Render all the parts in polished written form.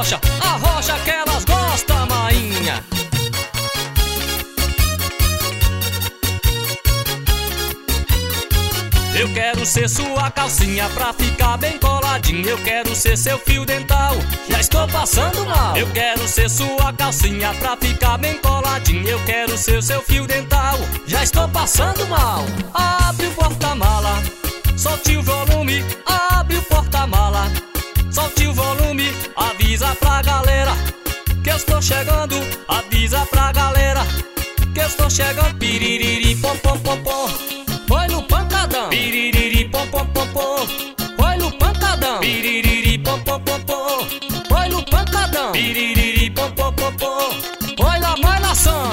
a rocha que elas gostam, mainha. Eu quero ser sua calcinha pra ficar bem coladinho. Eu quero ser seu fio dental, já estou passando mal. Eu quero ser sua calcinha pra ficar bem coladinho. Eu quero ser seu fio dental, já estou passando mal. Abre o porta-mala, solte o volume. Abre o porta-mala, solte o volume. Avisa pra galera que eu estou chegando. Avisa pra galera que eu estou chegando. Piririri pom pom pom pom, foi no pancadão. Piririri pom pom pom pom, foi no pancadão. Piririri pom pom pom pom, foi no pancadão. Piririri pom pom pom pom, foi na malhação.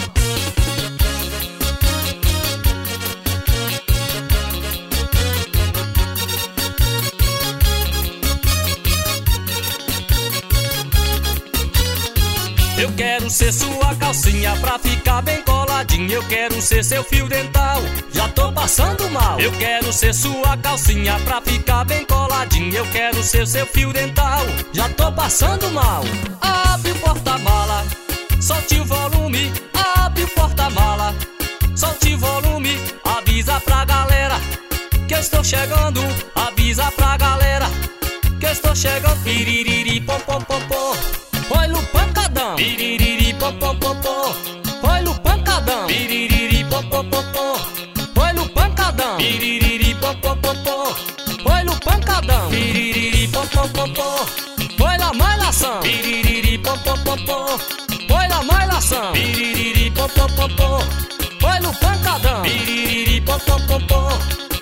Eu quero ser sua calcinha pra ficar bem coladinho. Eu quero ser seu fio dental, já tô passando mal. Eu quero ser sua calcinha pra ficar bem coladinho. Eu quero ser seu fio dental, já tô passando mal. Abre o porta-mala, solte o volume. Abre o porta-mala, solte o volume. Avisa pra galera que eu estou chegando. Avisa pra galera que eu estou chegando. Piririri pom pom pom pom, foi no pancadão. Piririri pom pom pom pom, foi no pancadão. Piririri pom pom pom pom, foi no pancadão. Piririri pom pom pom pom, foi no pancadão. Piririri pom pom pom pom, foi na malhação. Piririri pom pom pom pom, foi na malhação. Piririri pom pom pom pom, foi no pancadão. Piririri pom pom pom pom,